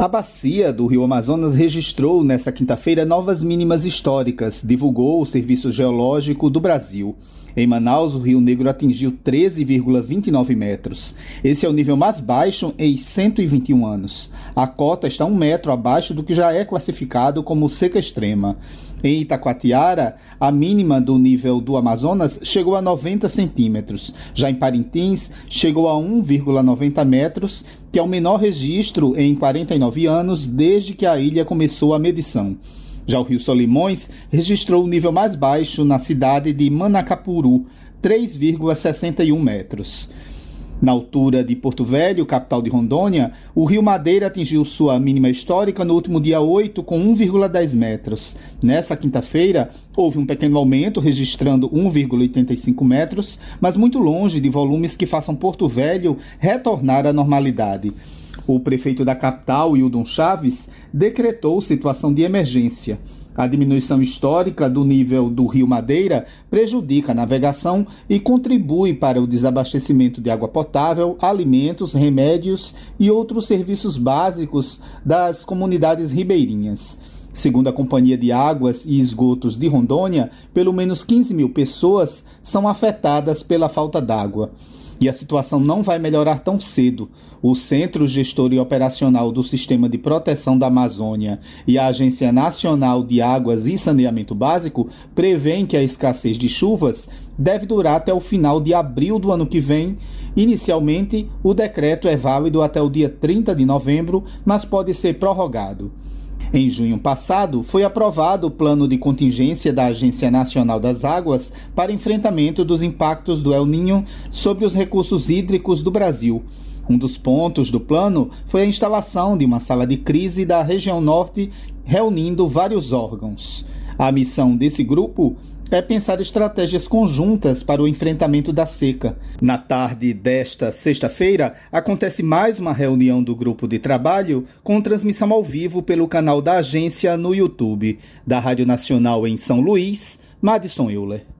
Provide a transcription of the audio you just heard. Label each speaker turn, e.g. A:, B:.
A: A bacia do Rio Amazonas registrou nesta quinta-feira novas mínimas históricas, divulgou o Serviço Geológico do Brasil. Em Manaus, o Rio Negro atingiu 13,29 metros. Esse é o nível mais baixo em 121 anos. A cota está 1 metro abaixo do que já é classificado como seca extrema. Em Itacoatiara, a mínima do nível do Amazonas chegou a 90 centímetros. Já em Parintins, chegou a 1,90 metros, que é o menor registro em 49 anos desde que a ilha começou a medição. Já o Rio Solimões registrou o nível mais baixo na cidade de Manacapuru, 3,61 metros. Na altura de Porto Velho, capital de Rondônia, o Rio Madeira atingiu sua mínima histórica no último dia 8, com 1,10 metros. Nessa quinta-feira, houve um pequeno aumento, registrando 1,85 metros, mas muito longe de volumes que façam Porto Velho retornar à normalidade. O prefeito da capital, Hildon Chaves, decretou situação de emergência. A diminuição histórica do nível do Rio Madeira prejudica a navegação e contribui para o desabastecimento de água potável, alimentos, remédios e outros serviços básicos das comunidades ribeirinhas. Segundo a Companhia de Águas e Esgotos de Rondônia, pelo menos 15 mil pessoas são afetadas pela falta d'água. E a situação não vai melhorar tão cedo. O Centro Gestor e Operacional do Sistema de Proteção da Amazônia e a Agência Nacional de Águas e Saneamento Básico prevêem que a escassez de chuvas deve durar até o final de abril do ano que vem. Inicialmente, o decreto é válido até o dia 30 de novembro, mas pode ser prorrogado. Em junho passado, foi aprovado o plano de contingência da Agência Nacional das Águas para enfrentamento dos impactos do El Niño sobre os recursos hídricos do Brasil. Um dos pontos do plano foi a instalação de uma sala de crise da região norte, reunindo vários órgãos. A missão desse grupo é pensar estratégias conjuntas para o enfrentamento da seca. Na tarde desta sexta-feira, acontece mais uma reunião do grupo de trabalho com transmissão ao vivo pelo canal da agência no YouTube. Da Rádio Nacional em São Luís, Madison Euler.